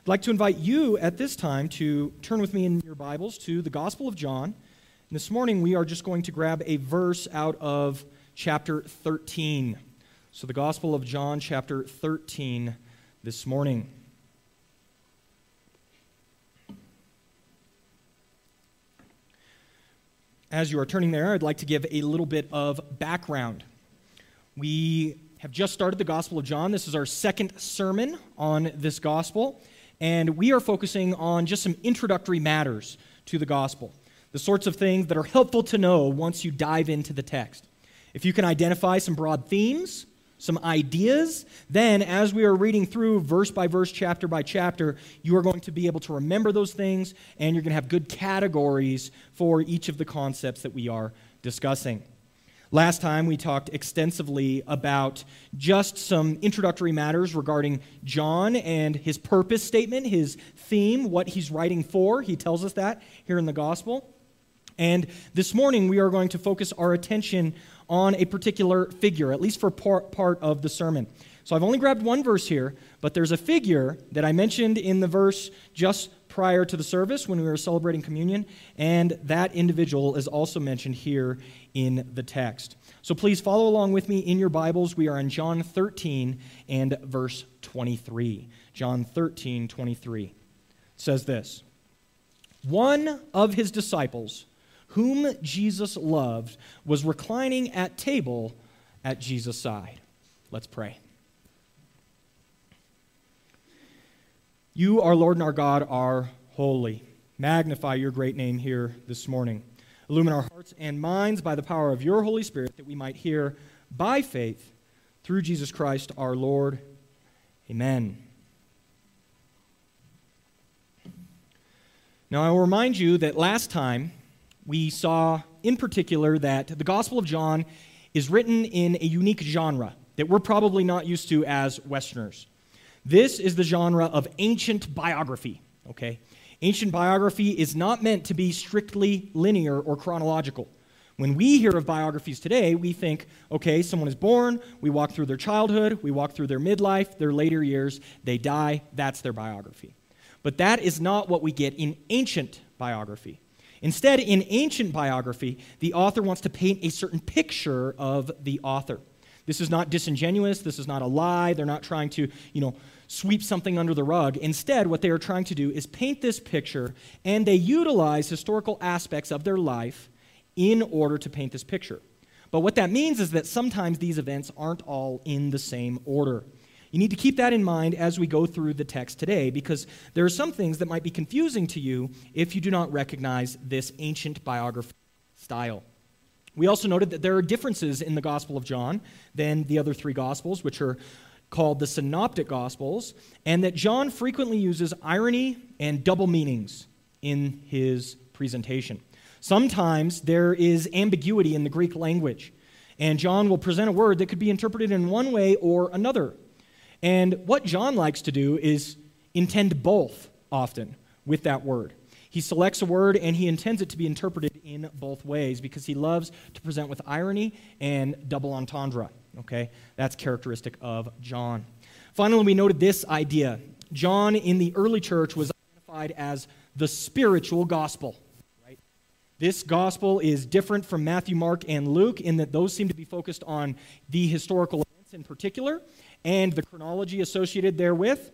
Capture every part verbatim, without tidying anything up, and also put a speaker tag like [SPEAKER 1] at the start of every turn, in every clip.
[SPEAKER 1] I'd like to invite you at this time to turn with me in your Bibles to the Gospel of John. And this morning we are just going to grab a verse out of chapter thirteen. So the Gospel of John, chapter thirteen, this morning. As you are turning there, I'd like to give a little bit of background. We have just started the Gospel of John. This is our second sermon on this Gospel, and we are focusing on just some introductory matters to the Gospel, the sorts of things that are helpful to know once you dive into the text. If you can identify some broad themes, some ideas, then as we are reading through verse by verse, chapter by chapter, you are going to be able to remember those things, and you're going to have good categories for each of the concepts that we are discussing. Last time we talked extensively about just some introductory matters regarding John and his purpose statement, his theme, what he's writing for. He tells us that here in the Gospel. And this morning we are going to focus our attention on a particular figure, at least for part, part of the sermon. So I've only grabbed one verse here, but there's a figure that I mentioned in the verse just prior to the service when we were celebrating communion, and that individual is also mentioned here in the text. So please follow along with me in your Bibles. We are in John thirteen and verse twenty-three. John thirteen, twenty-three. It says this: "One of his disciples, whom Jesus loved, was reclining at table at Jesus' side." Let's pray. You, our Lord and our God, are holy. Magnify your great name here this morning. Illumine our hearts and minds by the power of your Holy Spirit, that we might hear by faith through Jesus Christ our Lord. Amen. Now, I will remind you that last time we saw in particular that the Gospel of John is written in a unique genre that we're probably not used to as Westerners. This is the genre of ancient biography, okay? Ancient biography is not meant to be strictly linear or chronological. When we hear of biographies today, we think, okay, someone is born, we walk through their childhood, we walk through their midlife, their later years, they die, that's their biography. But that is not what we get in ancient biography. Instead, in ancient biography, the author wants to paint a certain picture of the author. This is not disingenuous, this is not a lie, they're not trying to, you know, sweep something under the rug. Instead, what they are trying to do is paint this picture, and they utilize historical aspects of their life in order to paint this picture. But what that means is that sometimes these events aren't all in the same order. You need to keep that in mind as we go through the text today, because there are some things that might be confusing to you if you do not recognize this ancient biography style. We also noted that there are differences in the Gospel of John than the other three Gospels, which are called the Synoptic Gospels, and that John frequently uses irony and double meanings in his presentation. Sometimes there is ambiguity in the Greek language, and John will present a word that could be interpreted in one way or another. And what John likes to do is intend both often with that word. He selects a word and he intends it to be interpreted in both ways because he loves to present with irony and double entendre. Okay, that's characteristic of John. Finally, we noted this idea. John in the early church was identified as the spiritual gospel. Right? This gospel is different from Matthew, Mark, and Luke in that those seem to be focused on the historical events in particular and the chronology associated therewith.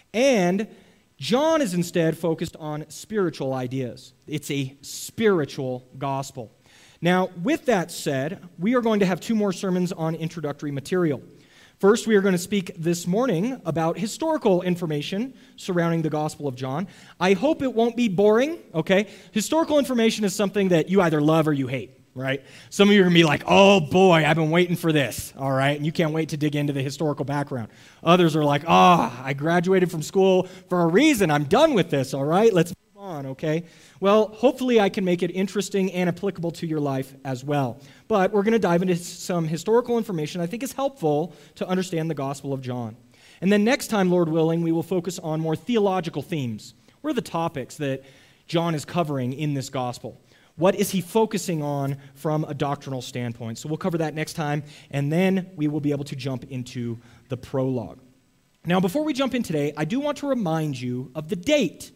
[SPEAKER 1] And John is instead focused on spiritual ideas. It's a spiritual gospel. Now, with that said, we are going to have two more sermons on introductory material. First, we are going to speak this morning about historical information surrounding the Gospel of John. I hope it won't be boring, okay? Historical information is something that you either love or you hate, right? Some of you are going to be like, oh boy, I've been waiting for this, all right? And you can't wait to dig into the historical background. Others are like, ah, oh, I graduated from school for a reason. I'm done with this, all right? Let's move on, okay? Well, hopefully I can make it interesting and applicable to your life as well. But we're going to dive into some historical information I think is helpful to understand the Gospel of John. And then next time, Lord willing, we will focus on more theological themes. What are the topics that John is covering in this Gospel? What is he focusing on from a doctrinal standpoint? So we'll cover that next time, and then we will be able to jump into the prologue. Now, before we jump in today, I do want to remind you of the date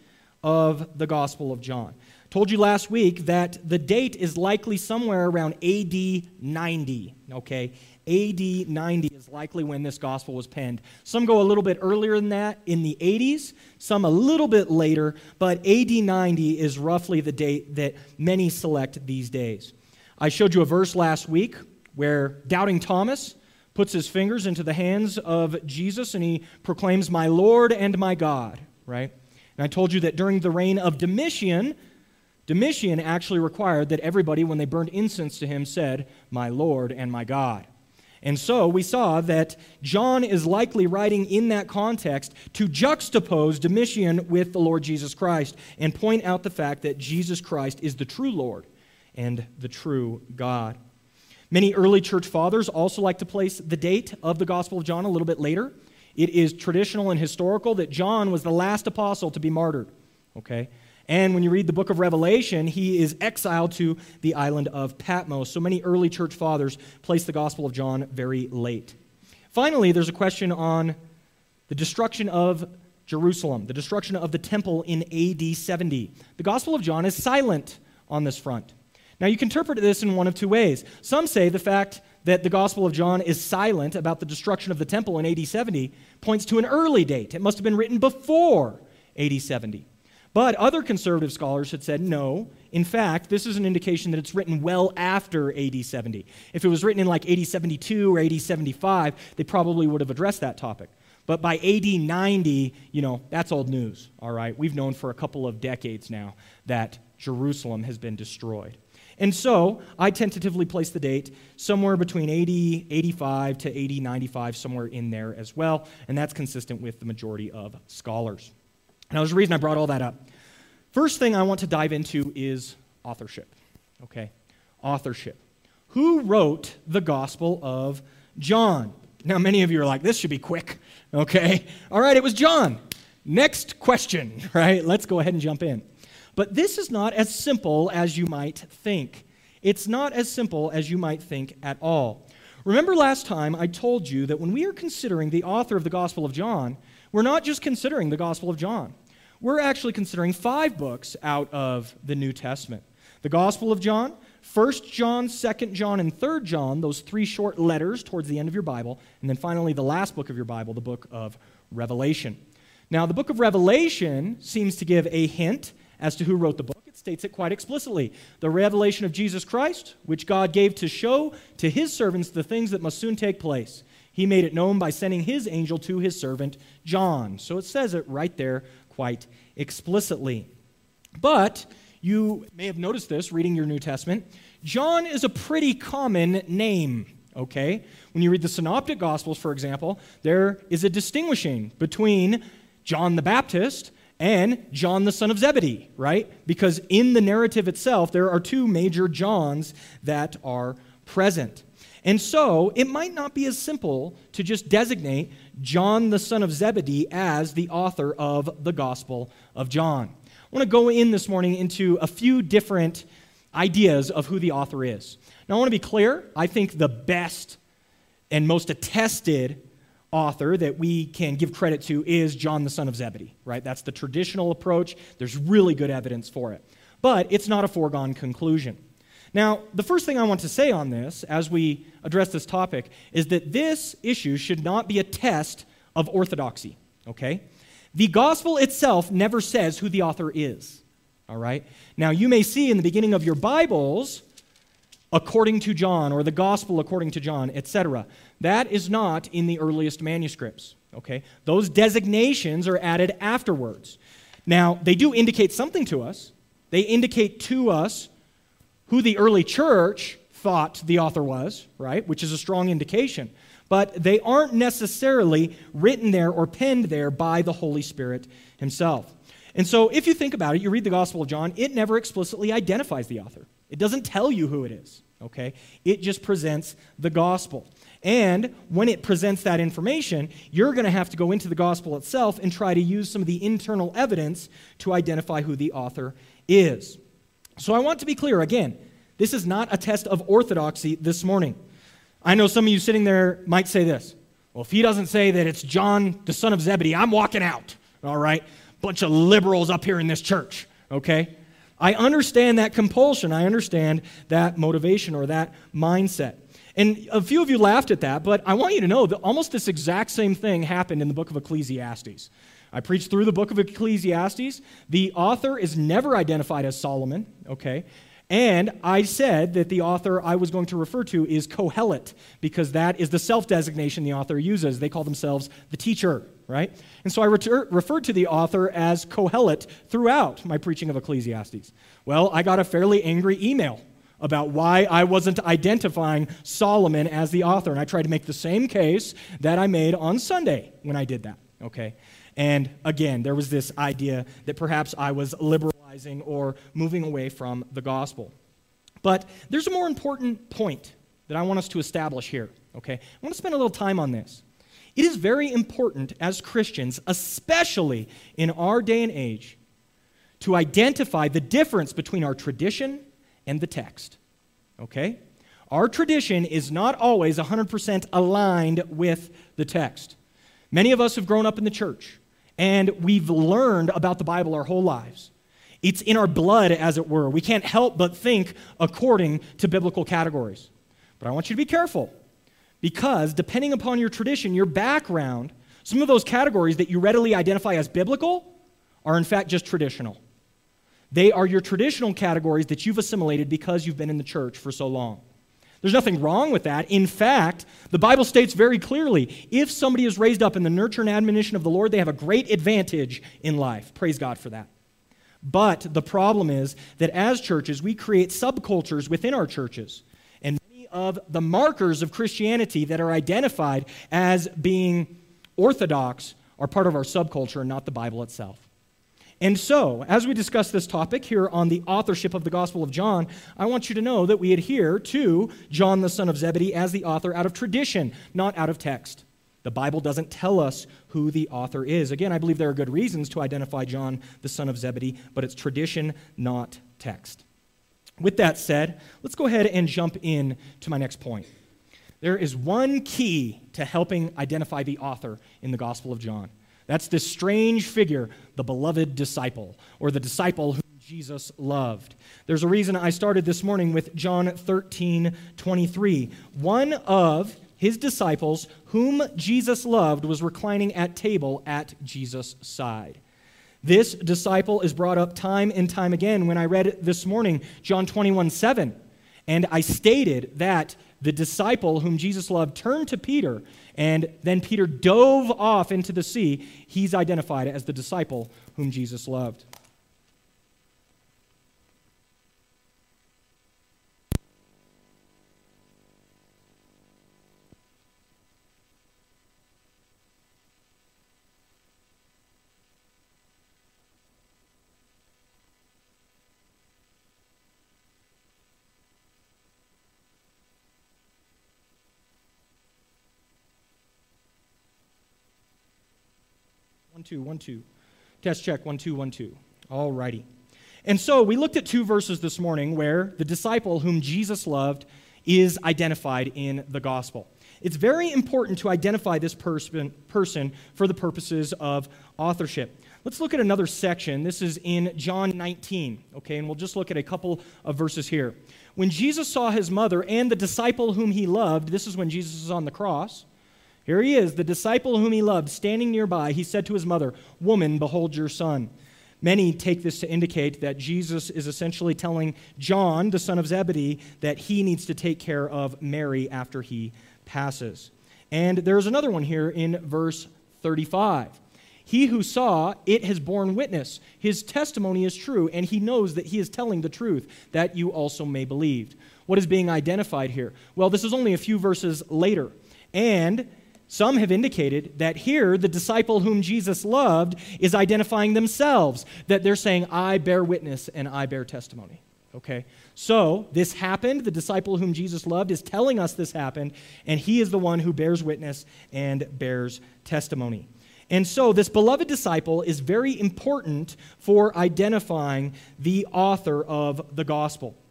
[SPEAKER 1] of the Gospel of John. I told you last week that the date is likely somewhere around A D ninety, okay? A D ninety is likely when this gospel was penned. Some go a little bit earlier than that, in the eighties, some a little bit later, but A D ninety is roughly the date that many select these days. I showed you a verse last week where doubting Thomas puts his fingers into the hands of Jesus and he proclaims, "My Lord and my God," right? And I told you that during the reign of Domitian, Domitian actually required that everybody, when they burned incense to him, said, "My Lord and my God." And so we saw that John is likely writing in that context to juxtapose Domitian with the Lord Jesus Christ and point out the fact that Jesus Christ is the true Lord and the true God. Many early church fathers also like to place the date of the Gospel of John a little bit later. It is traditional and historical that John was the last apostle to be martyred, okay? And when you read the book of Revelation, he is exiled to the island of Patmos. So many early church fathers place the Gospel of John very late. Finally, there's a question on the destruction of Jerusalem, the destruction of the temple in A D seventy. The Gospel of John is silent on this front. Now, you can interpret this in one of two ways. Some say the fact that the Gospel of John is silent about the destruction of the temple in A D seventy points to an early date. It must have been written before A D seventy. But other conservative scholars had said, no, in fact, this is an indication that it's written well after A D seventy. If it was written in like A D seventy-two or A D seventy-five, they probably would have addressed that topic. But by A D ninety, you know, that's old news, all right? We've known for a couple of decades now that Jerusalem has been destroyed. And so I tentatively place the date somewhere between A D eighty-five to A D ninety-five, somewhere in there as well, and that's consistent with the majority of scholars. Now, there's a reason I brought all that up. First thing I want to dive into is authorship, okay? Authorship. Who wrote the Gospel of John? Now, many of you are like, this should be quick, okay? All right, it was John. Next question, right? Let's go ahead and jump in. But this is not as simple as you might think. It's not as simple as you might think at all. Remember last time I told you that when we are considering the author of the Gospel of John, we're not just considering the Gospel of John. We're actually considering five books out of the New Testament. The Gospel of John, First John, Second John, and Third John, those three short letters towards the end of your Bible, and then finally the last book of your Bible, the book of Revelation. Now, the book of Revelation seems to give a hint as to who wrote the book. It states it quite explicitly. The revelation of Jesus Christ, which God gave to show to his servants the things that must soon take place. He made it known by sending his angel to his servant John. So it says it right there quite explicitly. But you may have noticed this reading your New Testament. John is a pretty common name, okay? When you read the Synoptic Gospels, for example, there is a distinguishing between John the Baptist and John the son of Zebedee, right? Because in the narrative itself, there are two major Johns that are present. And so, it might not be as simple to just designate John the son of Zebedee as the author of the Gospel of John. I want to go in this morning into a few different ideas of who the author is. Now, I want to be clear. I think the best and most attested author that we can give credit to is John the son of Zebedee, right? That's the traditional approach. There's really good evidence for it. But it's not a foregone conclusion. Now, the first thing I want to say on this, as we address this topic, is that this issue should not be a test of orthodoxy, okay? The gospel itself never says who the author is, all right? Now, you may see in the beginning of your Bibles, according to John, or the gospel according to John, et cetera. That is not in the earliest manuscripts, okay? Those designations are added afterwards. Now, they do indicate something to us. They indicate to us who the early church thought the author was, right? Which is a strong indication. But they aren't necessarily written there or penned there by the Holy Spirit himself. And so if you think about it, you read the Gospel of John, it never explicitly identifies the author. It doesn't tell you who it is, okay? It just presents the gospel. And when it presents that information, you're going to have to go into the gospel itself and try to use some of the internal evidence to identify who the author is. So I want to be clear, again, this is not a test of orthodoxy this morning. I know some of you sitting there might say this, Well, if he doesn't say that it's John, the son of Zebedee, I'm walking out, all right? Bunch of liberals up here in this church, okay? I understand that compulsion. I understand that motivation or that mindset. And a few of you laughed at that, but I want you to know that almost this exact same thing happened in the book of Ecclesiastes. I preached through the book of Ecclesiastes. The author is never identified as Solomon, okay? And I said that the author I was going to refer to is Kohelet, because that is the self-designation the author uses. They call themselves the teacher, right? And so I retur- referred to the author as Kohelet throughout my preaching of Ecclesiastes. Well, I got a fairly angry email about why I wasn't identifying Solomon as the author. And I tried to make the same case that I made on Sunday when I did that, okay? And again, there was this idea that perhaps I was liberalizing or moving away from the gospel. But there's a more important point that I want us to establish here, okay? I want to spend a little time on this. It is very important as Christians, especially in our day and age, to identify the difference between our tradition and the text, okay? Our tradition is not always one hundred percent aligned with the text. Many of us have grown up in the church, and we've learned about the Bible our whole lives. It's in our blood, as it were. We can't help but think according to biblical categories. But I want you to be careful, because depending upon your tradition, your background, some of those categories that you readily identify as biblical are in fact just traditional. They are your traditional categories that you've assimilated because you've been in the church for so long. There's nothing wrong with that. In fact, the Bible states very clearly, if somebody is raised up in the nurture and admonition of the Lord, they have a great advantage in life. Praise God for that. But the problem is that as churches, we create subcultures within our churches. And many of the markers of Christianity that are identified as being orthodox are part of our subculture and not the Bible itself. And so, as we discuss this topic here on the authorship of the Gospel of John, I want you to know that we adhere to John the son of Zebedee as the author out of tradition, not out of text. The Bible doesn't tell us who the author is. Again, I believe there are good reasons to identify John the son of Zebedee, but it's tradition, not text. With that said, let's go ahead and jump in to my next point. There is one key to helping identify the author in the Gospel of John. That's this strange figure, the beloved disciple, or the disciple whom Jesus loved. There's a reason I started this morning with John thirteen twenty-three. One of his disciples, whom Jesus loved, was reclining at table at Jesus' side. This disciple is brought up time and time again. When I read it this morning, John twenty-one seven, and I stated that the disciple whom Jesus loved turned to Peter, and then Peter dove off into the sea. He's identified as the disciple whom Jesus loved. One, two, one, two. Test check, one, two, one, two. All righty. And so we looked at two verses this morning where the disciple whom Jesus loved is identified in the gospel. It's very important to identify this person, person for the purposes of authorship. Let's look at another section. This is in John nineteen, okay, and we'll just look at a couple of verses here. When Jesus saw his mother and the disciple whom he loved, this is when Jesus is on the cross. Here he is, the disciple whom he loved, standing nearby. He said to his mother, "Woman, behold your son." Many take this to indicate that Jesus is essentially telling John, the son of Zebedee, that he needs to take care of Mary after he passes. And there's another one here in verse thirty-five. He who saw it has borne witness. His testimony is true, and he knows that he is telling the truth, that you also may believe. What is being identified here? Well, this is only a few verses later. And some have indicated that here the disciple whom Jesus loved is identifying themselves, that they're saying, I bear witness and I bear testimony. Okay? So this happened. The disciple whom Jesus loved is telling us this happened, and he is the one who bears witness and bears testimony. And so this beloved disciple is very important for identifying the author of the gospel.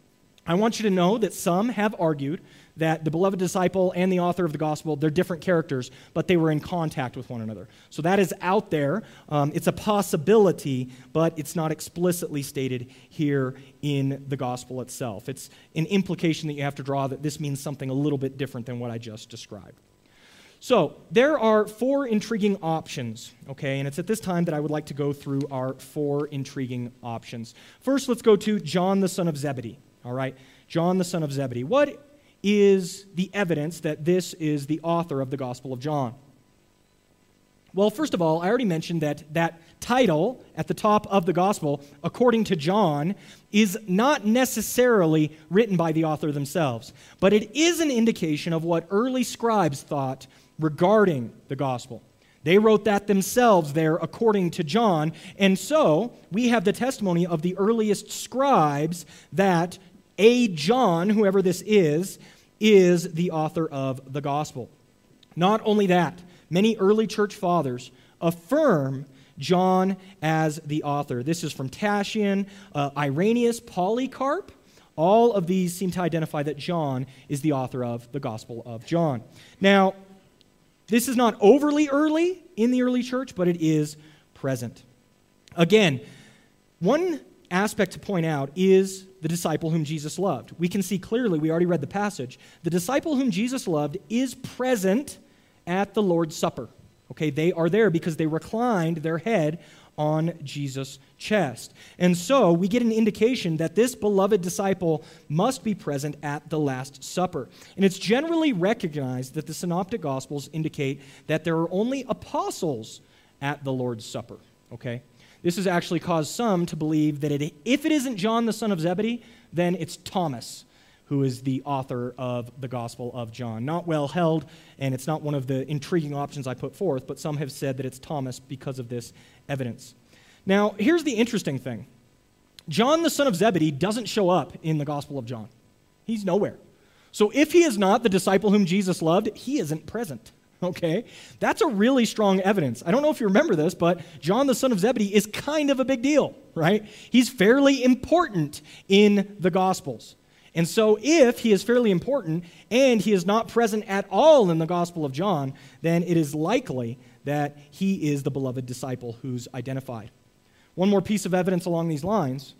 [SPEAKER 1] I want you to know that some have argued that the beloved disciple and the author of the gospel, they're different characters, but they were in contact with one another. So that is out there. Um, it's a possibility, but it's not explicitly stated here in the gospel itself. It's an implication that you have to draw that this means something a little bit different than what I just described. So there are four intriguing options, okay, and it's at this time that I would like to go through our four intriguing options. First, let's go to John the son of Zebedee, all right? John the son of Zebedee. What is the evidence that this is the author of the Gospel of John? Well, first of all, I already mentioned that that title at the top of the Gospel, according to John, is not necessarily written by the author themselves, but it is an indication of what early scribes thought regarding the Gospel. They wrote that themselves there according to John, and so we have the testimony of the earliest scribes that a John, whoever this is, is the author of the Gospel. Not only that, many early church fathers affirm John as the author. This is from Tatian, uh, Irenaeus, Polycarp. All of these seem to identify that John is the author of the Gospel of John. Now, this is not overly early in the early church, but it is present. Again, one aspect to point out is the disciple whom Jesus loved. We can see clearly, we already read the passage, the disciple whom Jesus loved is present at the Lord's Supper. Okay, they are there because they reclined their head on Jesus' chest. And so we get an indication that this beloved disciple must be present at the Last Supper. And it's generally recognized that the Synoptic Gospels indicate that there are only apostles at the Lord's Supper. Okay? This has actually caused some to believe that it, if it isn't John the son of Zebedee, then it's Thomas who is the author of the Gospel of John. Not well held, and it's not one of the intriguing options I put forth, but some have said that it's Thomas because of this evidence. Now, here's the interesting thing. John the son of Zebedee doesn't show up in the Gospel of John. He's nowhere. So if he is not the disciple whom Jesus loved, he isn't present. Okay? That's a really strong evidence. I don't know if you remember this, but John the son of Zebedee is kind of a big deal, right? He's fairly important in the Gospels. And so if he is fairly important and he is not present at all in the Gospel of John, then it is likely that he is the beloved disciple who's identified. One more piece of evidence along these lines.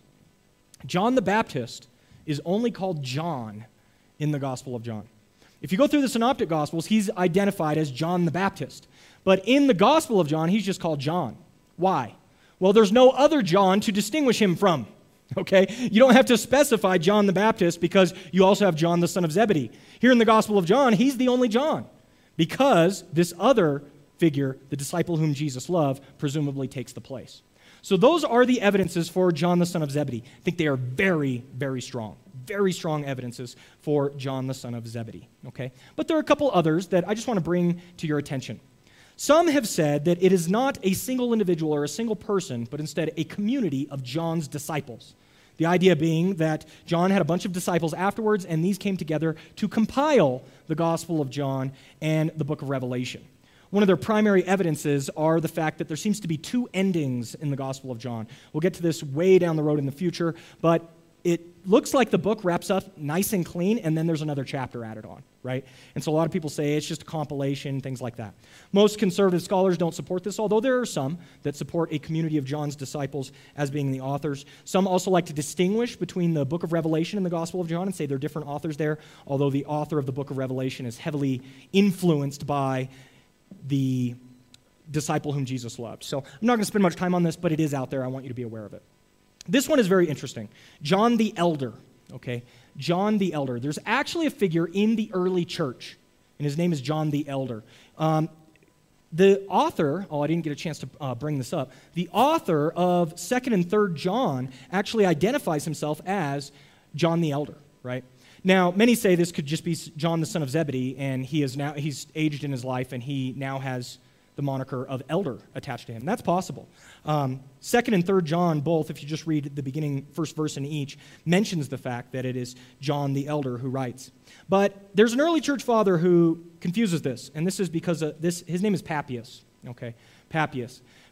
[SPEAKER 1] John the Baptist is only called John in the Gospel of John. If you go through the Synoptic Gospels, he's identified as John the Baptist. But in the Gospel of John, he's just called John. Why? Well, there's no other John to distinguish him from. Okay? You don't have to specify John the Baptist because you also have John the son of Zebedee. Here in the Gospel of John, he's the only John because this other figure, the disciple whom Jesus loved, presumably takes the place. So those are the evidences for John the son of Zebedee. I think they are very, very strong. Very strong evidences for John the son of Zebedee. Okay? But there are a couple others that I just want to bring to your attention. Some have said that it is not a single individual or a single person, but instead a community of John's disciples. The idea being that John had a bunch of disciples afterwards, and these came together to compile the Gospel of John and the book of Revelation. One of their primary evidences are the fact that there seems to be two endings in the Gospel of John. We'll get to this way down the road in the future, but it looks like the book wraps up nice and clean, and then there's another chapter added on, right? And so a lot of people say it's just a compilation, things like that. Most conservative scholars don't support this, although there are some that support a community of John's disciples as being the authors. Some also like to distinguish between the book of Revelation and the Gospel of John and say they're different authors there, although the author of the book of Revelation is heavily influenced by the disciple whom Jesus loved. So I'm not going to spend much time on this, but it is out there. I want you to be aware of it. This one is very interesting. John the Elder, okay? John the Elder. There's actually a figure in the early church, and his name is John the Elder. Um, the author, oh, I didn't get a chance to uh, bring this up. The author of second and third John actually identifies himself as John the Elder, right? Now, many say this could just be John the son of Zebedee, and he is now he's aged in his life, and he now has the moniker of elder attached to him. That's possible. Um, second and third John both, if you just read the beginning first verse in each, mentions the fact that it is John the Elder who writes. But there's an early church father who confuses this, and this is because of this. His name is Papias. Okay, Papias.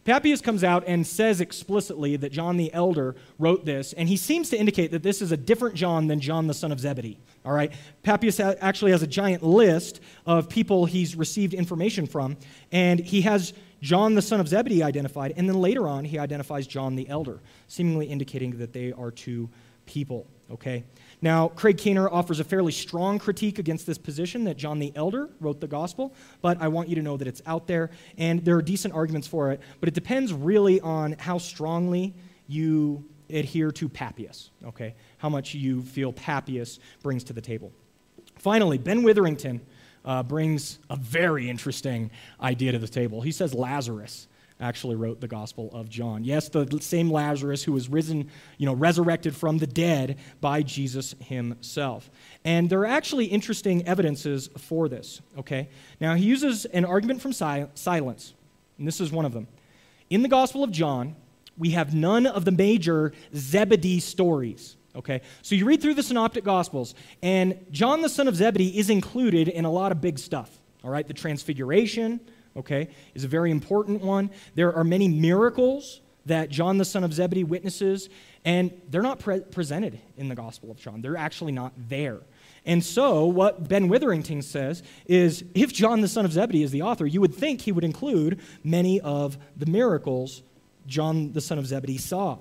[SPEAKER 1] Papias comes out and says explicitly that John the Elder wrote this, and he seems to indicate that this is a different John than John the son of Zebedee. All right, Papias ha- actually has a giant list of people he's received information from, and he has John the son of Zebedee identified, and then later on he identifies John the Elder, seemingly indicating that they are two people, okay? Now, Craig Keener offers a fairly strong critique against this position that John the Elder wrote the gospel, but I want you to know that it's out there, and there are decent arguments for it, but it depends really on how strongly you adhere to Papias, okay? How much you feel Papias brings to the table. Finally, Ben Witherington uh, brings a very interesting idea to the table. He says Lazarus actually wrote the Gospel of John. Yes, the same Lazarus who was risen, you know, resurrected from the dead by Jesus himself. And there are actually interesting evidences for this, okay? Now, he uses an argument from si- silence, and this is one of them. In the Gospel of John, we have none of the major Zebedee stories, okay? So you read through the Synoptic Gospels, and John the son of Zebedee is included in a lot of big stuff, all right? The Transfiguration, okay, is a very important one. There are many miracles that John the son of Zebedee witnesses, and they're not pre- presented in the Gospel of John. They're actually not there. And so what Ben Witherington says is, if John the son of Zebedee is the author, you would think he would include many of the miracles John the son of Zebedee saw.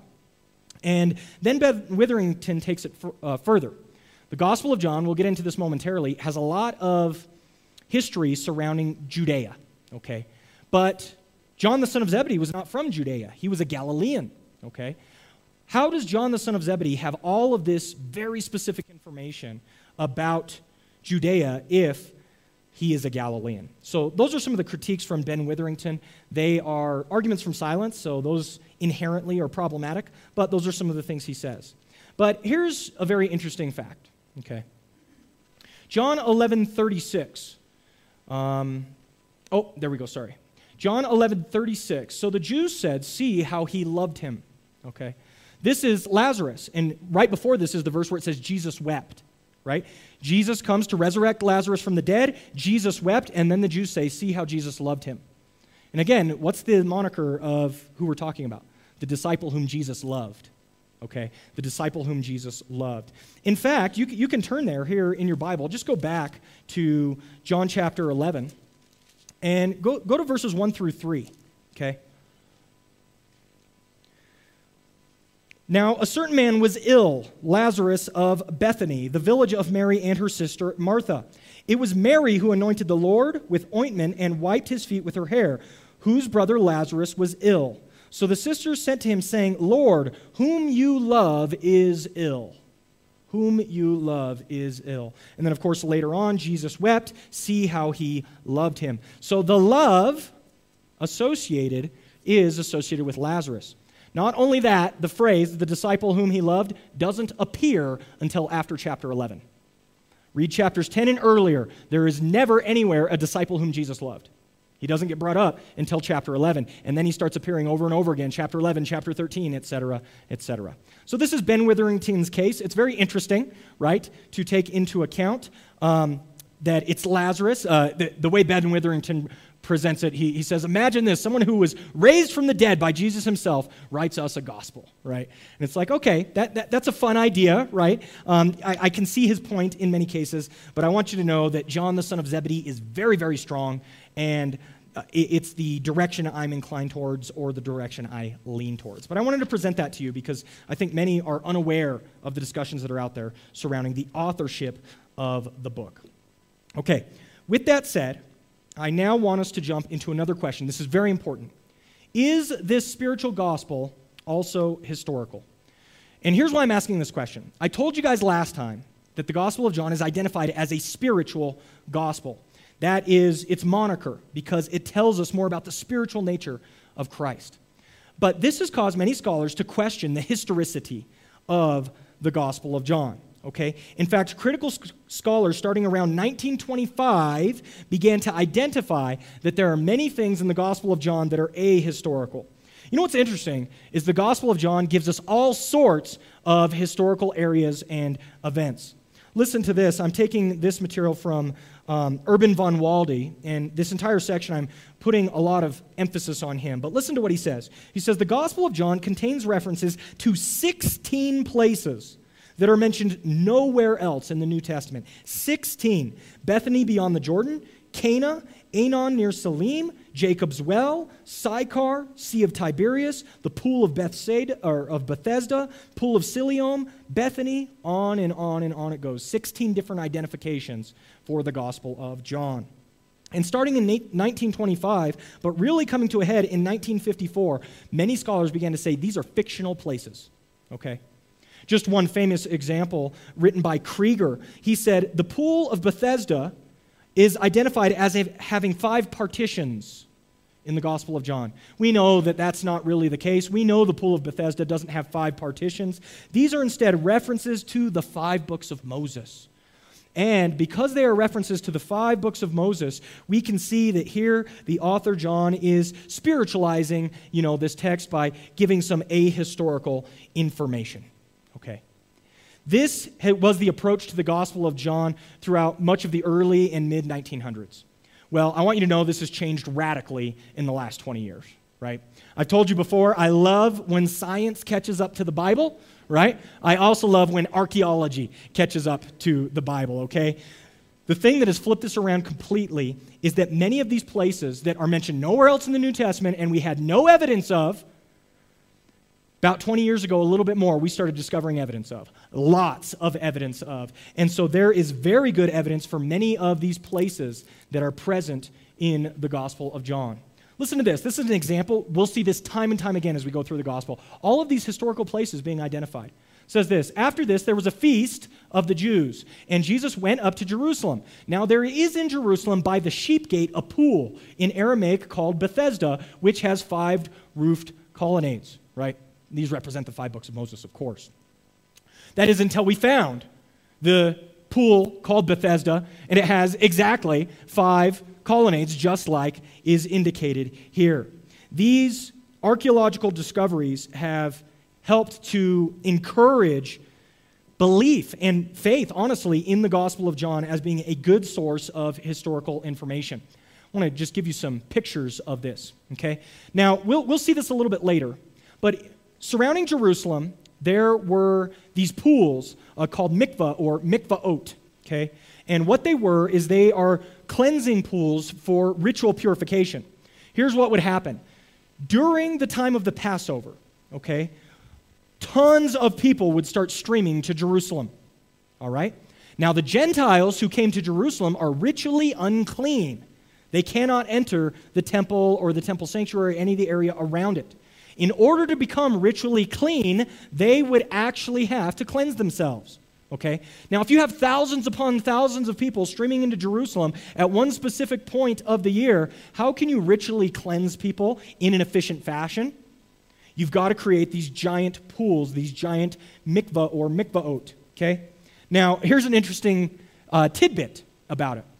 [SPEAKER 1] And then Ben Witherington takes it f- uh, further. The Gospel of John, we'll get into this momentarily, has a lot of history surrounding Judea. Okay, but John the son of Zebedee was not from Judea. He was a Galilean, okay? How does John the son of Zebedee have all of this very specific information about Judea if he is a Galilean? So those are some of the critiques from Ben Witherington. They are arguments from silence, so those inherently are problematic, but those are some of the things he says. But here's a very interesting fact, okay? John eleven thirty-six. Um... Oh, there we go, sorry. John eleven thirty-six. So the Jews said, see how he loved him. Okay. This is Lazarus. And right before this is the verse where it says Jesus wept. Right? Jesus comes to resurrect Lazarus from the dead. Jesus wept. And then the Jews say, see how Jesus loved him. And again, what's the moniker of who we're talking about? The disciple whom Jesus loved. Okay. The disciple whom Jesus loved. In fact, you, you can turn there here in your Bible. Just go back to John chapter eleven. And go, go to verses one through three, okay? Now, a certain man was ill, Lazarus of Bethany, the village of Mary and her sister Martha. It was Mary who anointed the Lord with ointment and wiped his feet with her hair, whose brother Lazarus was ill. So the sisters sent to him, saying, Lord, whom you love is ill. Whom you love is ill. And then, of course, later on, Jesus wept. See how he loved him. So the love associated is associated with Lazarus. Not only that, the phrase, the disciple whom he loved, doesn't appear until after chapter eleven. Read chapters ten and earlier. There is never anywhere a disciple whom Jesus loved. He doesn't get brought up until chapter eleven, and then he starts appearing over and over again, chapter eleven, chapter thirteen, et cetera, et cetera. So this is Ben Witherington's case. It's very interesting, right, to take into account um, that it's Lazarus. Uh, the, the way Ben Witherington presents it, he, he says, imagine this, someone who was raised from the dead by Jesus himself writes us a gospel, right? And it's like, okay, that, that that's a fun idea, right? Um, I, I can see his point in many cases, but I want you to know that John the son of Zebedee is very, very strong, and uh, it, it's the direction I'm inclined towards or the direction I lean towards. But I wanted to present that to you because I think many are unaware of the discussions that are out there surrounding the authorship of the book. Okay, with that said, I now want us to jump into another question. This is very important. Is this spiritual gospel also historical? And here's why I'm asking this question. I told you guys last time that the Gospel of John is identified as a spiritual gospel. That is its moniker because it tells us more about the spiritual nature of Christ. But this has caused many scholars to question the historicity of the Gospel of John. Okay? In fact, critical sc- scholars starting around nineteen twenty-five began to identify that there are many things in the Gospel of John that are ahistorical. You know what's interesting is the Gospel of John gives us all sorts of historical areas and events. Listen to this. I'm taking this material from um, Urban von Walde, and this entire section I'm putting a lot of emphasis on him. But listen to what he says. He says, the Gospel of John contains references to sixteen places that are mentioned nowhere else in the New Testament. sixteen. Bethany beyond the Jordan, Cana, Aenon near Salim, Jacob's well, Sychar, Sea of Tiberias, the pool of Bethsaida or of Bethesda, pool of Siloam, Bethany, on and on and on it goes. sixteen different identifications for the Gospel of John. And starting in nineteen twenty-five, but really coming to a head in nineteen fifty-four, many scholars began to say these are fictional places. Okay? Just one famous example written by Krieger. He said, the pool of Bethesda is identified as a, having five partitions in the Gospel of John. We know that that's not really the case. We know the pool of Bethesda doesn't have five partitions. These are instead references to the five books of Moses. And because they are references to the five books of Moses, we can see that here the author John is spiritualizing, you know, this text by giving some ahistorical information. Okay. This was the approach to the Gospel of John throughout much of the early and mid nineteen hundreds. Well, I want you to know this has changed radically in the last twenty years, right? I've told you before, I love when science catches up to the Bible, right? I also love when archaeology catches up to the Bible, okay? The thing that has flipped this around completely is that many of these places that are mentioned nowhere else in the New Testament and we had no evidence of, about twenty years ago, a little bit more, we started discovering evidence of. Lots of evidence of. And so there is very good evidence for many of these places that are present in the Gospel of John. Listen to this. This is an example. We'll see this time and time again as we go through the Gospel. All of these historical places being identified. It says this, after this there was a feast of the Jews, and Jesus went up to Jerusalem. Now there is in Jerusalem by the sheep gate a pool in Aramaic called Bethesda, which has five roofed colonnades, right? These represent the five books of Moses, of course. That is until we found the pool called Bethesda, and it has exactly five colonnades, just like is indicated here. These archaeological discoveries have helped to encourage belief and faith, honestly, in the Gospel of John as being a good source of historical information. I want to just give you some pictures of this, okay? Now, we'll, we'll see this a little bit later, but surrounding Jerusalem, there were these pools uh, called mikvah or mikvaot, okay? And what they were is they are cleansing pools for ritual purification. Here's what would happen. During the time of the Passover, okay, tons of people would start streaming to Jerusalem, all right? Now, the Gentiles who came to Jerusalem are ritually unclean. They cannot enter the temple or the temple sanctuary, any of the area around it. In order to become ritually clean, they would actually have to cleanse themselves, okay? Now, if you have thousands upon thousands of people streaming into Jerusalem at one specific point of the year, how can you ritually cleanse people in an efficient fashion? You've got to create these giant pools, these giant mikvah or mikvaot, okay? Now, here's an interesting uh, tidbit about it.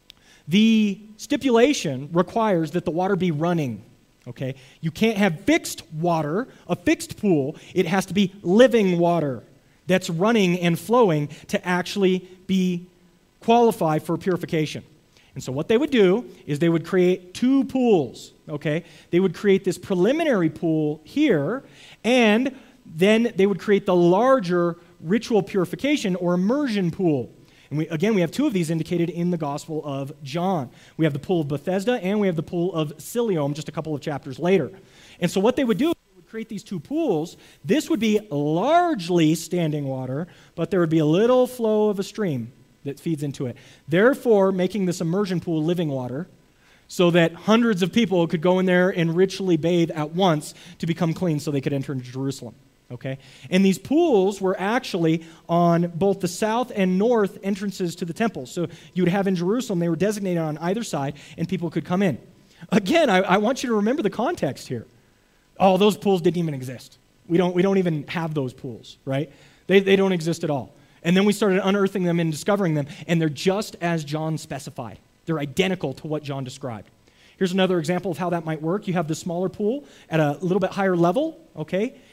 [SPEAKER 1] The stipulation requires that the water be running, okay? You can't have fixed water, a fixed pool. It has to be living water that's running and flowing to actually be qualified for purification. And so what they would do is they would create two pools, okay? They would create this preliminary pool here, and then they would create the larger ritual purification or immersion pool. And we, again, we have two of these indicated in the Gospel of John. We have the pool of Bethesda, and we have the pool of Siloam just a couple of chapters later. And so what they would do is they would create these two pools. This would be largely standing water, but there would be a little flow of a stream that feeds into it. Therefore, making this immersion pool living water so that hundreds of people could go in there and ritually bathe at once to become clean so they could enter into Jerusalem. Okay? And these pools were actually on both the south and north entrances to the temple. So you would have in Jerusalem, they were designated on either side, and people could come in. Again, I, I want you to remember the context here. Oh, those pools didn't even exist. We don't, we don't even have those pools, right? They, they don't exist at all. And then we started unearthing them and discovering them, and they're just as John specified. They're identical to what John described. Here's another example of how that might work. You have the smaller pool at a little bit higher level, okay?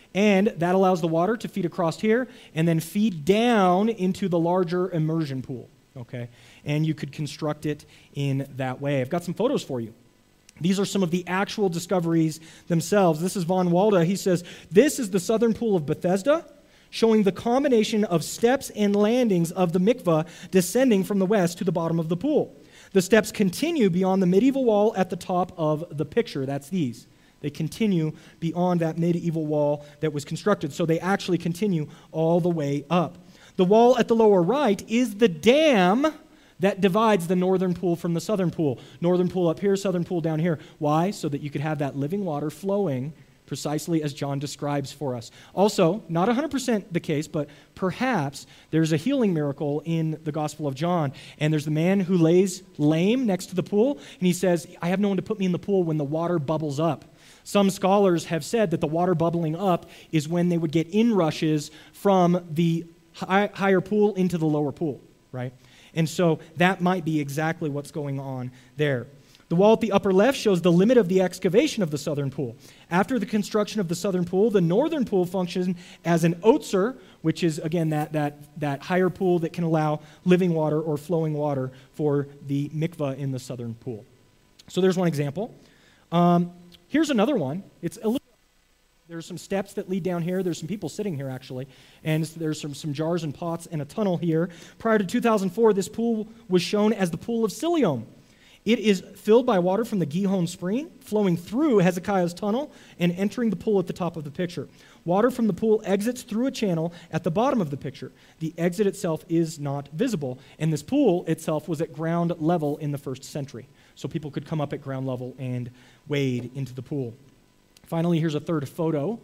[SPEAKER 1] and that allows the water to feed across here and then feed down into the larger immersion pool, okay? And you could construct it in that way. I've got some photos for you. These are some of the actual discoveries themselves. This is Von Walda. He says, this is the southern pool of Bethesda, showing the combination of steps and landings of the mikvah descending from the west to the bottom of the pool. The steps continue beyond the medieval wall at the top of the picture. That's these. They continue beyond that medieval wall that was constructed. So they actually continue all the way up. The wall at the lower right is the dam that divides the northern pool from the southern pool. Northern pool up here, southern pool down here. Why? So that you could have that living water flowing precisely as John describes for us. Also, not one hundred percent the case, but perhaps there's a healing miracle in the Gospel of John. And there's the man who lays lame next to the pool, and he says, I have no one to put me in the pool when the water bubbles up. Some scholars have said that the water bubbling up is when they would get inrushes from the high, higher pool into the lower pool, right? And so that might be exactly what's going on there. The wall at the upper left shows the limit of the excavation of the southern pool. After the construction of the southern pool, the northern pool functions as an otzer, which is, again, that, that, that higher pool that can allow living water or flowing water for the mikvah in the southern pool. So there's one example. Um, here's another one. It's a little There's some steps that lead down here. There's some people sitting here, actually. And there's some, some jars and pots and a tunnel here. Prior to two thousand four, this pool was shown as the Pool of Siloam. It is filled by water from the Gihon spring, flowing through Hezekiah's tunnel and entering the pool at the top of the picture. Water from the pool exits through a channel at the bottom of the picture. The exit itself is not visible, and this pool itself was at ground level in the first century. So people could come up at ground level and wade into the pool. Finally, here's a third photo.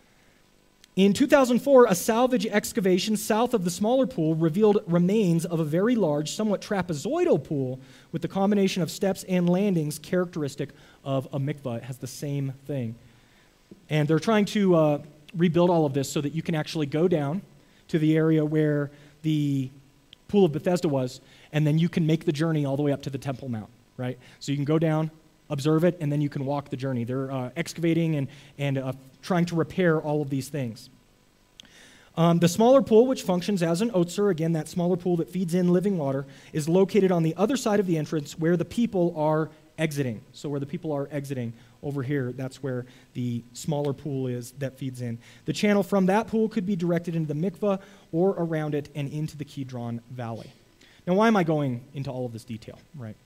[SPEAKER 1] In two thousand four, a salvage excavation south of the smaller pool revealed remains of a very large, somewhat trapezoidal pool with the combination of steps and landings characteristic of a mikvah. It has the same thing. And they're trying to uh, rebuild all of this so that you can actually go down to the area where the pool of Bethesda was, and then you can make the journey all the way up to the Temple Mount, right? So you can go down, observe it, and then you can walk the journey. They're uh, excavating and, and uh, trying to repair all of these things. Um, the smaller pool, which functions as an otzer, again, that smaller pool that feeds in living water, is located on the other side of the entrance where the people are exiting. So where the people are exiting over here, that's where the smaller pool is that feeds in. The channel from that pool could be directed into the mikvah or around it and into the Kidron Valley. Now, why am I going into all of this detail, right?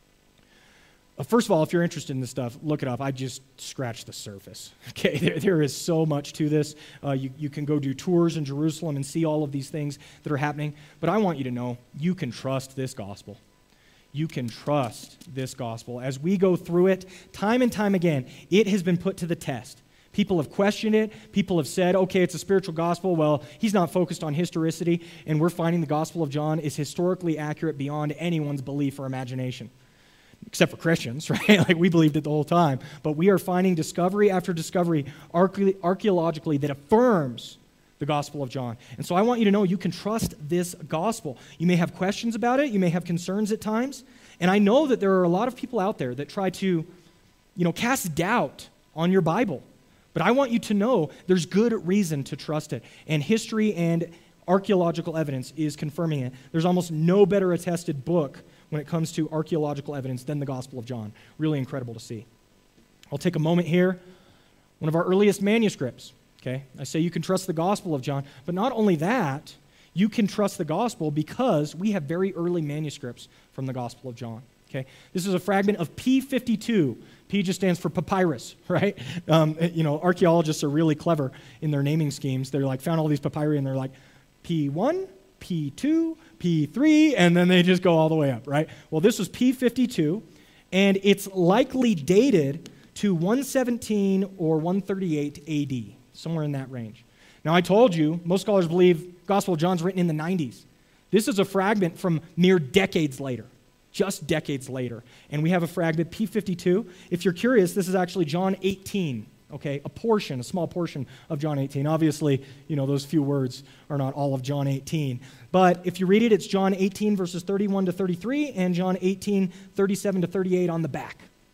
[SPEAKER 1] First of all, if you're interested in this stuff, look it up. I just scratched the surface. Okay, there, there is so much to this. Uh, you, you can go do tours in Jerusalem and see all of these things that are happening. But I want you to know you can trust this gospel. You can trust this gospel. As we go through it, time and time again, it has been put to the test. People have questioned it. People have said, okay, it's a spiritual gospel. Well, he's not focused on historicity. And we're finding the Gospel of John is historically accurate beyond anyone's belief or imagination. Except for Christians, right? Like we believed it the whole time. But we are finding discovery after discovery archae- archaeologically that affirms the Gospel of John. And so I want you to know you can trust this gospel. You may have questions about it. You may have concerns at times. And I know that there are a lot of people out there that try to, you know, cast doubt on your Bible. But I want you to know there's good reason to trust it. And history and archaeological evidence is confirming it. There's almost no better attested book when it comes to archaeological evidence than the Gospel of John. Really incredible to see. I'll take a moment here. One of our earliest manuscripts, okay? I say you can trust the Gospel of John, but not only that, you can trust the Gospel because we have very early manuscripts from the Gospel of John, okay? This is a fragment of P fifty-two. P just stands for papyrus, right? Um, you know, archaeologists are really clever in their naming schemes. They're like, found all these papyri, and they're like, P one, P two, P three, and then they just go all the way up, right? Well, this was P fifty-two, and it's likely dated to one seventeen or one thirty-eight A D, somewhere in that range. Now, I told you, most scholars believe Gospel of John's written in the nineties. This is a fragment from mere decades later, just decades later. And we have a fragment, P fifty-two. If you're curious, this is actually John eighteen. Okay, a portion, a small portion of John eighteen. Obviously, you know, those few words are not all of John eighteen. But if you read it, it's John eighteen, verses thirty-one to thirty-three, and John eighteen, thirty-seven to thirty-eight on the back.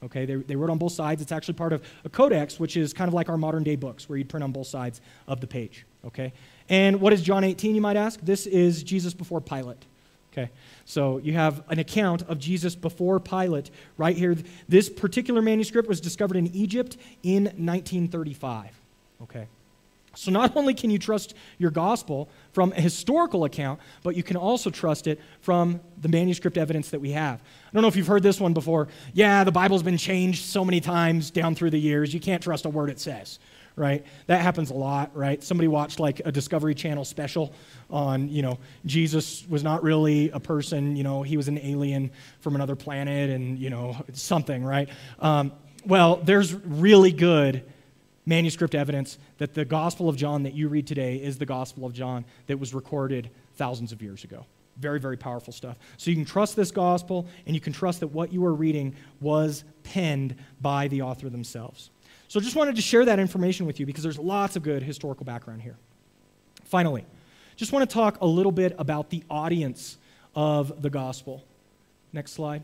[SPEAKER 1] Okay, they, they wrote on both sides. It's actually part of a codex, which is kind of like our modern-day books, where you'd print on both sides of the page. Okay, and what is John eighteen, you might ask? This is Jesus before Pilate. Okay, so you have an account of Jesus before Pilate right here. This particular manuscript was discovered in Egypt in nineteen thirty-five. Okay, so not only can you trust your gospel from a historical account, but you can also trust it from the manuscript evidence that we have. I don't know if you've heard this one before. Yeah, the Bible's been changed so many times down through the years, you can't trust a word it says, right? That happens a lot, right? Somebody watched like a Discovery Channel special on, you know, Jesus was not really a person, you know, he was an alien from another planet and, you know, something, right? Um, well, there's really good manuscript evidence that the Gospel of John that you read today is the Gospel of John that was recorded thousands of years ago. Very, very powerful stuff. So you can trust this gospel, and you can trust that what you are reading was penned by the author themselves. So just wanted to share that information with you because there's lots of good historical background here. Finally, just want to talk a little bit about the audience of the gospel. Next slide.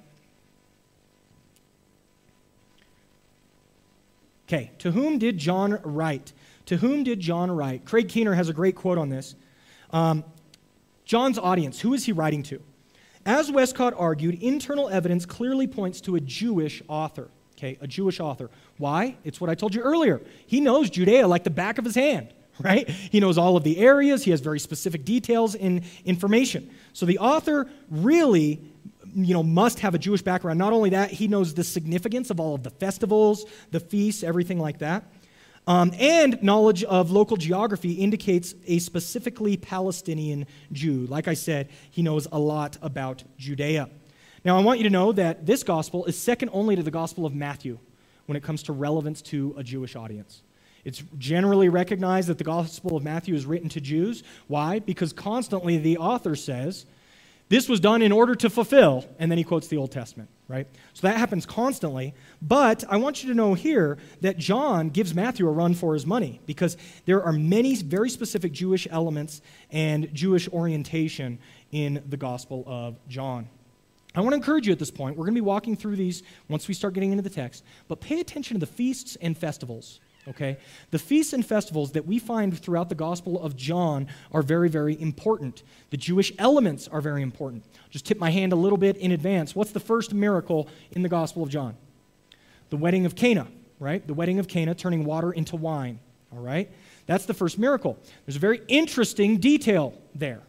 [SPEAKER 1] Okay, to whom did John write? To whom did John write? Craig Keener has a great quote on this. Um, John's audience, who is he writing to? As Westcott argued, internal evidence clearly points to a Jewish author. Okay, a Jewish author. Why? It's what I told you earlier. He knows Judea like the back of his hand, right? He knows all of the areas. He has very specific details in information. So the author really, you know, must have a Jewish background. Not only that, he knows the significance of all of the festivals, the feasts, everything like that. Um, and knowledge of local geography indicates a specifically Palestinian Jew. Like I said, he knows a lot about Judea. Now, I want you to know that this gospel is second only to the Gospel of Matthew when it comes to relevance to a Jewish audience. It's generally recognized that the Gospel of Matthew is written to Jews. Why? Because constantly the author says, this was done in order to fulfill, and then he quotes the Old Testament, right? So that happens constantly, but I want you to know here that John gives Matthew a run for his money because there are many very specific Jewish elements and Jewish orientation in the Gospel of John. I want to encourage you at this point, we're going to be walking through these once we start getting into the text, but pay attention to the feasts and festivals. Okay? The feasts and festivals that we find throughout the Gospel of John are very, very important. The Jewish elements are very important. Just tip my hand a little bit in advance. What's the first miracle in the Gospel of John? The wedding of Cana, right? The wedding of Cana, turning water into wine, all right? That's the first miracle. There's a very interesting detail there.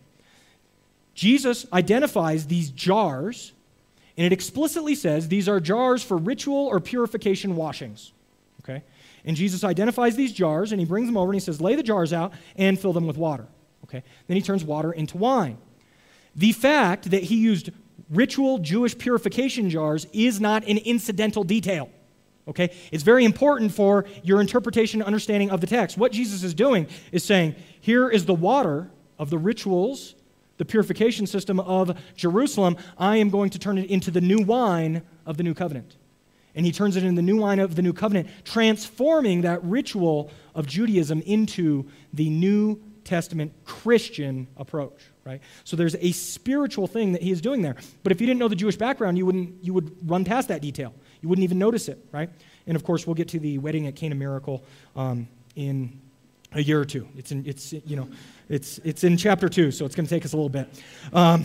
[SPEAKER 1] Jesus identifies these jars, and it explicitly says these are jars for ritual or purification washings, okay? And Jesus identifies these jars, and he brings them over, and he says, lay the jars out and fill them with water. Okay? Then he turns water into wine. The fact that he used ritual Jewish purification jars is not an incidental detail. Okay? It's very important for your interpretation and understanding of the text. What Jesus is doing is saying, here is the water of the rituals, the purification system of Jerusalem. I am going to turn it into the new wine of the new covenant. And he turns it into the new wine of the new covenant, transforming that ritual of Judaism into the New Testament Christian approach, right? So there's a spiritual thing that he is doing there. But if you didn't know the Jewish background, you wouldn't you would run past that detail. You wouldn't even notice it, right? And of course, we'll get to the wedding at Cana miracle um, in a year or two. It's in it's you know it's it's in chapter two, so it's going to take us a little bit. Um,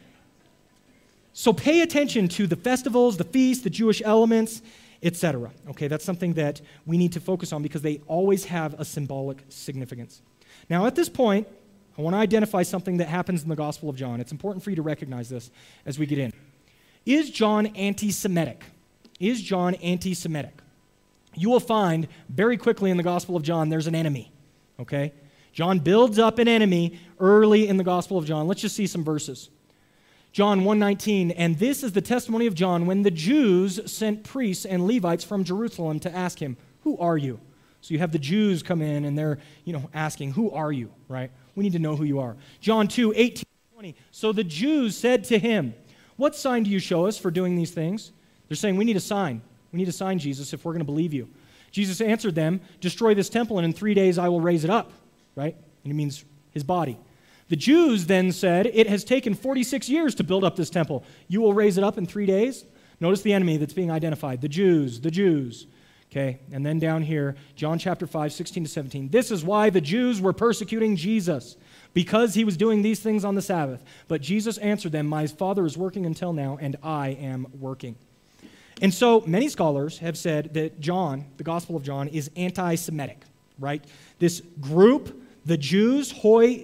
[SPEAKER 1] So pay attention to the festivals, the feasts, the Jewish elements, et cetera. Okay, that's something that we need to focus on because they always have a symbolic significance. Now, at this point, I want to identify something that happens in the Gospel of John. It's important for you to recognize this as we get in. Is John anti-Semitic? Is John anti-Semitic? You will find very quickly in the Gospel of John there's an enemy. Okay? John builds up an enemy early in the Gospel of John. Let's just see some verses. John one nineteen, and this is the testimony of John when the Jews sent priests and Levites from Jerusalem to ask him, who are you? So you have the Jews come in and they're, you know, asking, who are you, right? We need to know who you are. John two eighteen, twenty, so the Jews said to him, what sign do you show us for doing these things? They're saying, we need a sign. We need a sign, Jesus, if we're going to believe you. Jesus answered them, destroy this temple and in three days I will raise it up, right? And he means his body. The Jews then said, it has taken forty-six years to build up this temple. You will raise it up in three days? Notice the enemy that's being identified, the Jews, the Jews. Okay, and then down here, John chapter five, sixteen to seventeen. This is why the Jews were persecuting Jesus, because he was doing these things on the Sabbath. But Jesus answered them, my Father is working until now, and I am working. And so many scholars have said that John, the Gospel of John, is anti-Semitic, right? This group, the Jews, hoi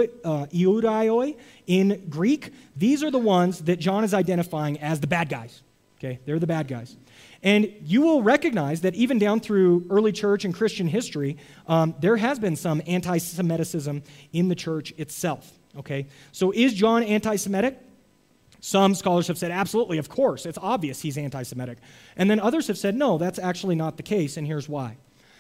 [SPEAKER 1] iudaioi in Greek, these are the ones that John is identifying as the bad guys. Okay, they're the bad guys. And you will recognize that even down through early church and Christian history, um, there has been some anti-Semitism in the church itself. Okay, so is John anti-Semitic? Some scholars have said, absolutely, of course, it's obvious he's anti-Semitic. And then others have said, no, that's actually not the case, and here's why.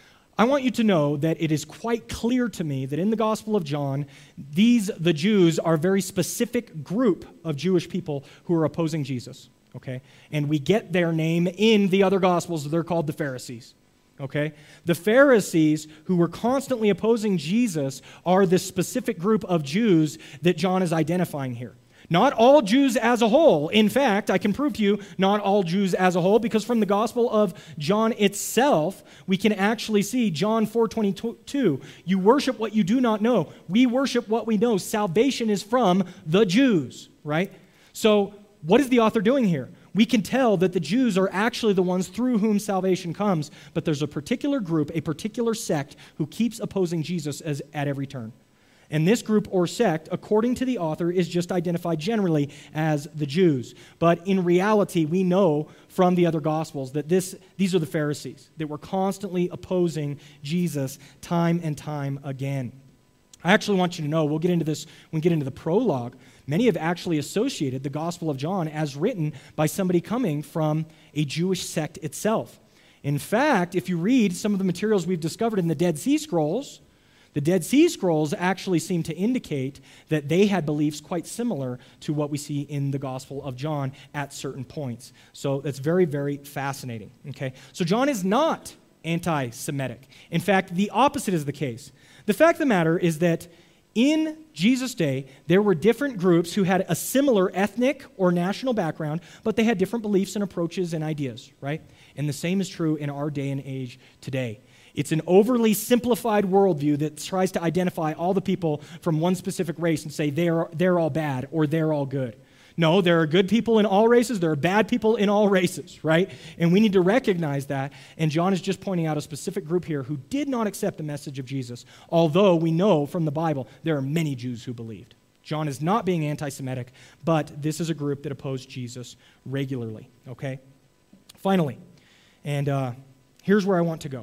[SPEAKER 1] I want you to know that it is quite clear to me that in the Gospel of John, these, the Jews, are a very specific group of Jewish people who are opposing Jesus. Okay, and we get their name in the other Gospels. They're called the Pharisees. Okay, the Pharisees who were constantly opposing Jesus are this specific group of Jews that John is identifying here. Not all Jews as a whole. In fact, I can prove to you not all Jews as a whole, because from the Gospel of John itself, we can actually see John four twenty-two. You worship what you do not know. We worship what we know. Salvation is from the Jews, right? So what is the author doing here? We can tell that the Jews are actually the ones through whom salvation comes, but there's a particular group, a particular sect, who keeps opposing Jesus as, at every turn. And this group or sect, according to the author, is just identified generally as the Jews. But in reality, we know from the other Gospels that this, these are the Pharisees that were constantly opposing Jesus time and time again. I actually want you to know, we'll get into this when we get into the prologue, many have actually associated the Gospel of John as written by somebody coming from a Jewish sect itself. In fact, if you read some of the materials we've discovered in the Dead Sea Scrolls, the Dead Sea Scrolls actually seem to indicate that they had beliefs quite similar to what we see in the Gospel of John at certain points. So that's very, very fascinating. Okay, so John is not anti-Semitic. In fact, the opposite is the case. The fact of the matter is that in Jesus' day, there were different groups who had a similar ethnic or national background, but they had different beliefs and approaches and ideas, right? And the same is true in our day and age today. It's an overly simplified worldview that tries to identify all the people from one specific race and say they're, they're all bad or they're all good. No, there are good people in all races. There are bad people in all races, right? And we need to recognize that. And John is just pointing out a specific group here who did not accept the message of Jesus, although we know from the Bible there are many Jews who believed. John is not being anti-Semitic, but this is a group that opposed Jesus regularly, okay? Finally, and uh, here's where I want to go.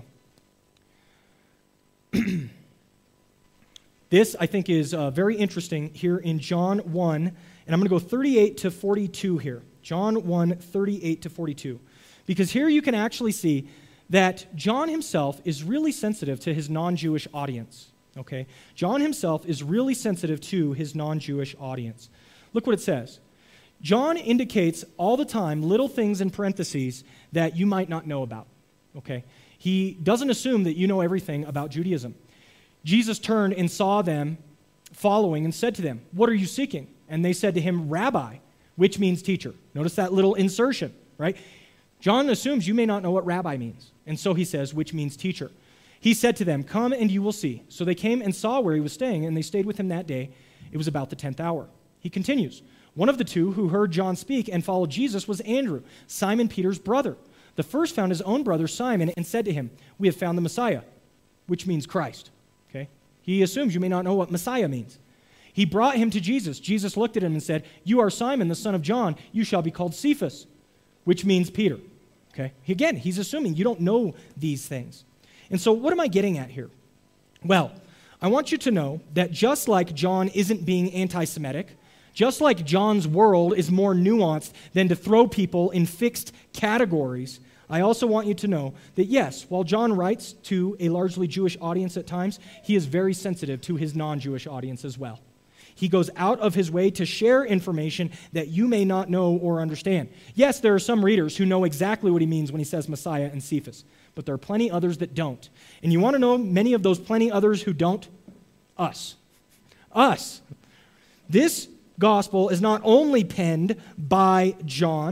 [SPEAKER 1] This, I think, is uh, very interesting here in John one, and I'm going to go thirty-eight to forty-two here. John one, thirty-eight to forty-two. Because here you can actually see that John himself is really sensitive to his non-Jewish audience. Okay? John himself is really sensitive to his non-Jewish audience. Look what it says. John indicates all the time little things in parentheses that you might not know about. Okay? He doesn't assume that you know everything about Judaism. Jesus turned and saw them following and said to them, "What are you seeking?" And they said to him, "Rabbi," which means teacher. Notice that little insertion, right? John assumes you may not know what rabbi means. And so he says, which means teacher. He said to them, "Come and you will see." So they came and saw where he was staying, and they stayed with him that day. It was about the tenth hour. He continues, "One of the two who heard John speak and followed Jesus was Andrew, Simon Peter's brother. The first found his own brother Simon and said to him, 'We have found the Messiah,' which means Christ." Okay? He assumes you may not know what Messiah means. He brought him to Jesus. Jesus looked at him and said, "You are Simon, the son of John. You shall be called Cephas," which means Peter. Okay? Again, he's assuming you don't know these things. And so what am I getting at here? Well, I want you to know that just like John isn't being anti-Semitic, just like John's world is more nuanced than to throw people in fixed categories, I also want you to know that yes, while John writes to a largely Jewish audience at times, he is very sensitive to his non-Jewish audience as well. He goes out of his way to share information that you may not know or understand. Yes, there are some readers who know exactly what he means when he says Messiah and Cephas, but there are plenty others that don't. And you want to know many of those plenty others who don't? Us. Us. This gospel is not only penned by John,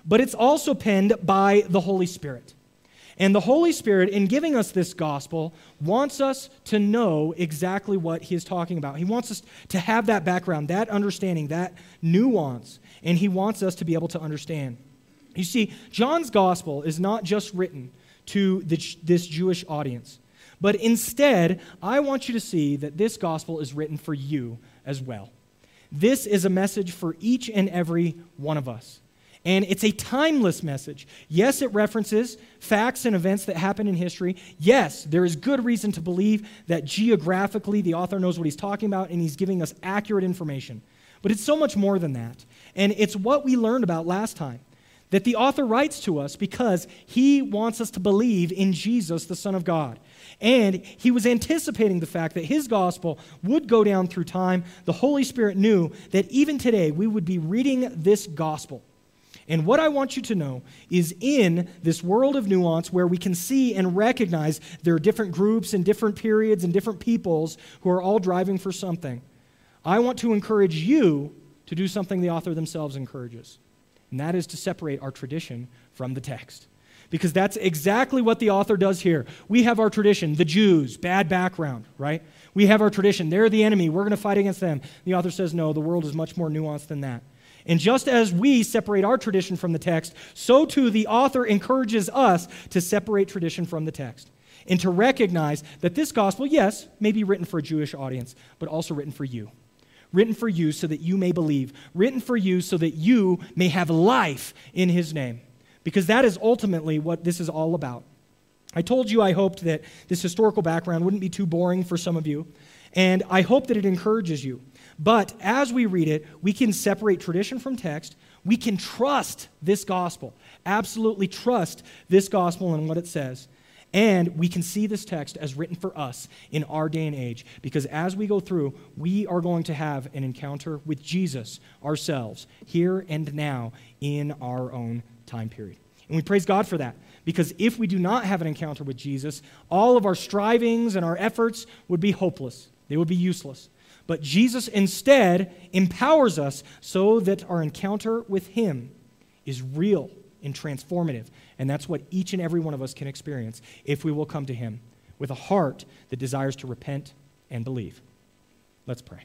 [SPEAKER 1] but it's also penned by the Holy Spirit. And the Holy Spirit, in giving us this gospel, wants us to know exactly what he is talking about. He wants us to have that background, that understanding, that nuance, and he wants us to be able to understand. You see, John's gospel is not just written to the, this Jewish audience, but instead, I want you to see that this gospel is written for you as well. This is a message for each and every one of us. And it's a timeless message. Yes, it references facts and events that happen in history. Yes, there is good reason to believe that geographically the author knows what he's talking about and he's giving us accurate information. But it's so much more than that. And it's what we learned about last time, that the author writes to us because he wants us to believe in Jesus, the Son of God. And he was anticipating the fact that his gospel would go down through time. The Holy Spirit knew that even today we would be reading this gospel. And what I want you to know is in this world of nuance where we can see and recognize there are different groups and different periods and different peoples who are all driving for something, I want to encourage you to do something the author themselves encourages, and that is to separate our tradition from the text. Because that's exactly what the author does here. We have our tradition, the Jews, bad background, right? We have our tradition, they're the enemy, we're going to fight against them. The author says, no, the world is much more nuanced than that. And just as we separate our tradition from the text, so too the author encourages us to separate tradition from the text and to recognize that this gospel, yes, may be written for a Jewish audience, but also written for you. Written for you so that you may believe. Written for you so that you may have life in his name. Because that is ultimately what this is all about. I told you I hoped that this historical background wouldn't be too boring for some of you, and I hope that it encourages you. But as we read it, we can separate tradition from text. We can trust this gospel, absolutely trust this gospel and what it says. And we can see this text as written for us in our day and age, because as we go through, we are going to have an encounter with Jesus ourselves, here and now, in our own time period. And we praise God for that, because if we do not have an encounter with Jesus, all of our strivings and our efforts would be hopeless. They would be useless. But Jesus instead empowers us so that our encounter with him is real and transformative. And that's what each and every one of us can experience if we will come to him with a heart that desires to repent and believe. Let's pray.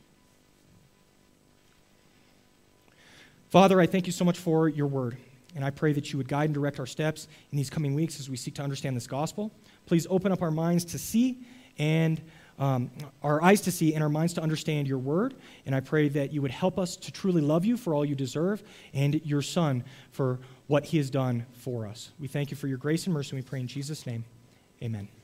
[SPEAKER 1] Father, I thank you so much for your word. And I pray that you would guide and direct our steps in these coming weeks as we seek to understand this gospel. Please open up our minds to see and Um, our eyes to see and our minds to understand your word. And I pray that you would help us to truly love you for all you deserve and your Son for what he has done for us. We thank you for your grace and mercy, and we pray in Jesus' name. Amen.